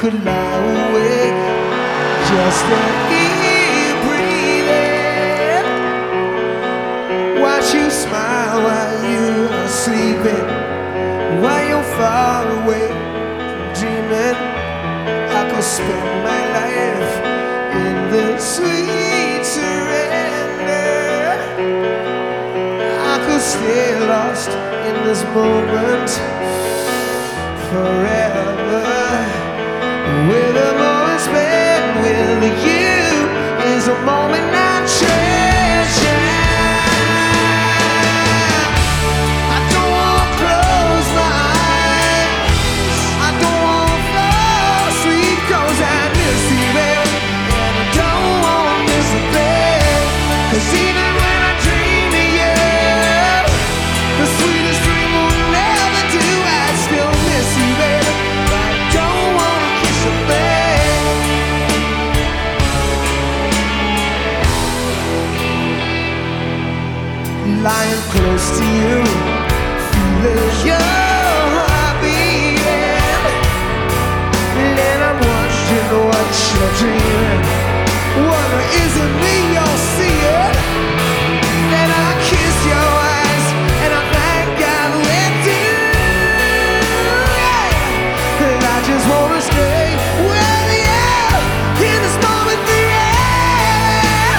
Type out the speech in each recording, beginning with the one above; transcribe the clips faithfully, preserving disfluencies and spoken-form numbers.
could lie awake just to keep breathing. Watch you smile while you're sleeping, while you're far away dreaming. I could spend my life in the sweet surrender. I could stay lost in this moment forever. With a moment spent with you is a moment I treasure. I don't want to close my eyes, I don't want to fall asleep, 'cause I miss you, baby, and I don't want to miss a thing. 'Cause even when I dream of you, the sweetest dream will never do. I still miss you, baby, but I don't want to miss a thing. Lying close to you, feeling your heart beating, and I'm wondering what you're dreaming. Wonder, is it me you're seeing? Then I kiss your eyes and I thank God with you. And I just wanna stay with you in this moment, the air.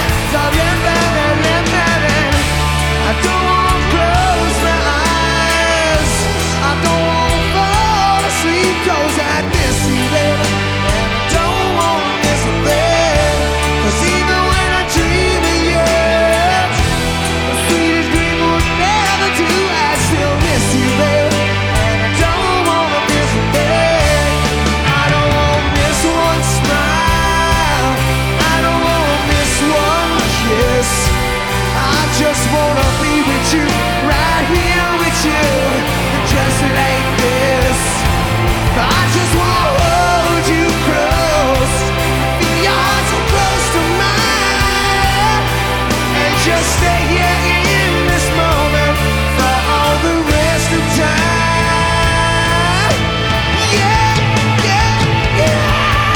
I don't want to close my eyes, I don't want to fall asleep, 'cause I miss you, baby, and I don't want to miss a thing. 'Cause even when I dream of you, the sweetest dream would never do. I still miss you, baby, and I don't want to miss a thing. I don't want to miss one smile, I don't want to miss one kiss. I just wanna be with you, right here with you, just like this. I just wanna hold you close, feel your heart so close to mine, and just stay here in this moment for all the rest of time. Yeah, yeah, yeah.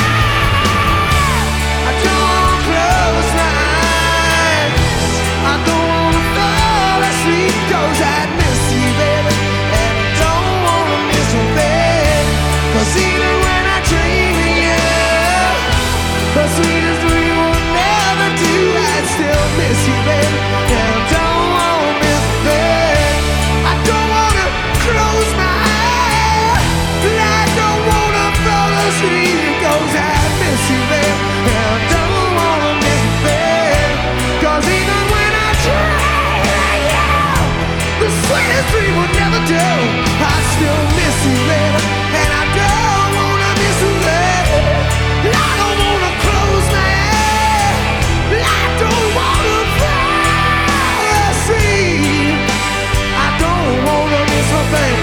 I don't wanna close my eyes, I don't wanna fall asleep, 'cause I miss you, baby, and I don't wanna miss a thing. 'Cause even when I dream of you, the sweetest dream will never do. I still miss you, baby, and I don't wanna miss a thing. I don't wanna close my eyes, I don't wanna fall asleep, 'cause I miss you, baby, and I don't wanna miss a thing. 'Cause even when I dream of you, the sweetest dream will never do. I still miss you, baby, and I don't wanna miss a thing. I don't wanna close my eyes, I don't wanna fall asleep, I don't wanna miss a thing.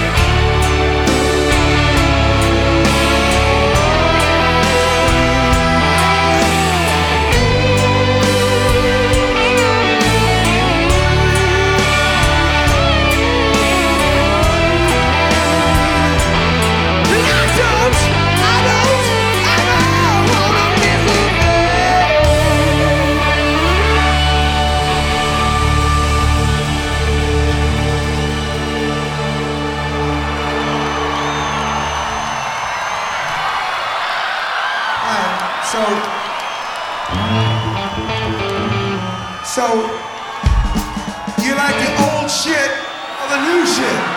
So, so you like the old shit or the new shit?